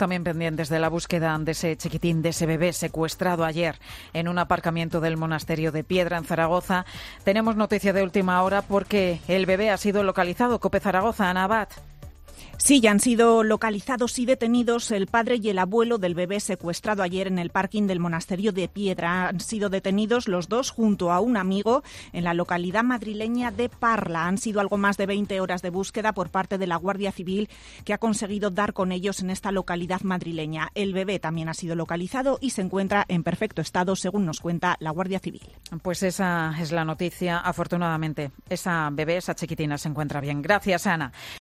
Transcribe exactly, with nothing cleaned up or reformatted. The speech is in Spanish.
También pendientes de la búsqueda de ese chiquitín, de ese bebé secuestrado ayer en un aparcamiento del monasterio de Piedra, en Zaragoza. Tenemos noticia de última hora porque el bebé ha sido localizado. COPE Zaragoza, Ana Abad. Sí, ya han sido localizados y detenidos el padre y el abuelo del bebé secuestrado ayer en el parking del monasterio de Piedra. Han sido detenidos los dos junto a un amigo en la localidad madrileña de Parla. Han sido algo más de veinte horas de búsqueda por parte de la Guardia Civil, que ha conseguido dar con ellos en esta localidad madrileña. El bebé también ha sido localizado y se encuentra en perfecto estado, según nos cuenta la Guardia Civil. Pues esa es la noticia. Afortunadamente, esa bebé, esa chiquitina, se encuentra bien. Gracias, Ana.